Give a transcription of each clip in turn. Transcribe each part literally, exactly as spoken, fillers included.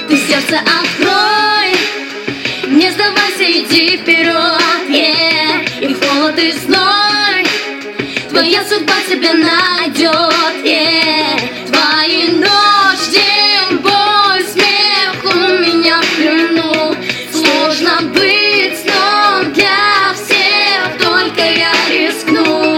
Ты сердце открой, не сдавайся, иди вперед, yeah. И в холод и зной твоя судьба тебя найдет, yeah. Твои ночь, день, боль, смех у меня в плену. Сложно быть сном для всех, только я рискну,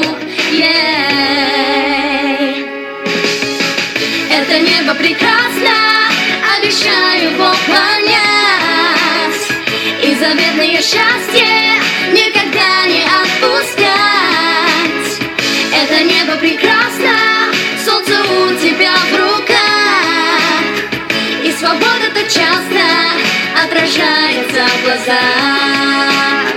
yeah. Это небо прекрасно, обещаю его понять. И заветное счастье никогда не отпускать. Это небо прекрасно, солнце у тебя в руках. И свобода так часто отражается в глазах.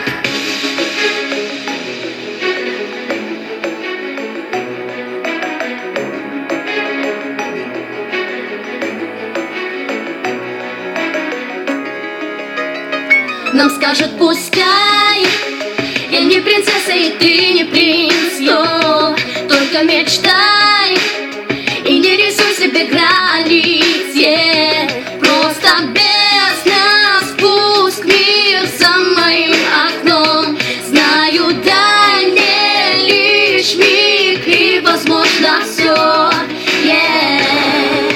Нам скажут пускай, я не принцесса и ты не принц, но только мечтай и не рисуй себе границ, yeah. Просто без нас пуск мир за моим окном. Знаю, дай мне лишь миг и возможно все, yeah.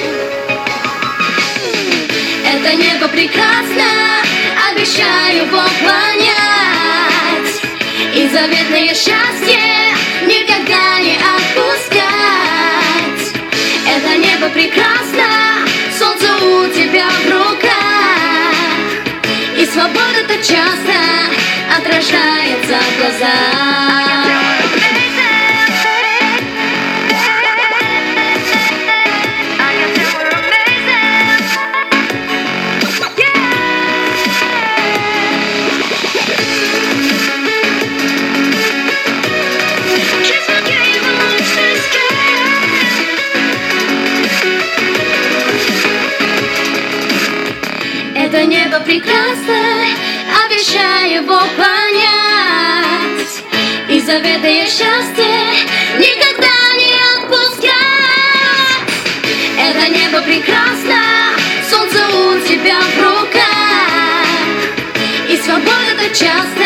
Это небо прекрасно, обещаю его понять. И заветное счастье никогда не отпускать. Это небо прекрасно, солнце у тебя в руках. И свобода так часто отражается в глазах. Это небо прекрасно, обещаю его понять. И заветное счастье никогда не отпускать. Это небо прекрасно, солнце у тебя в руках. И свобода так часто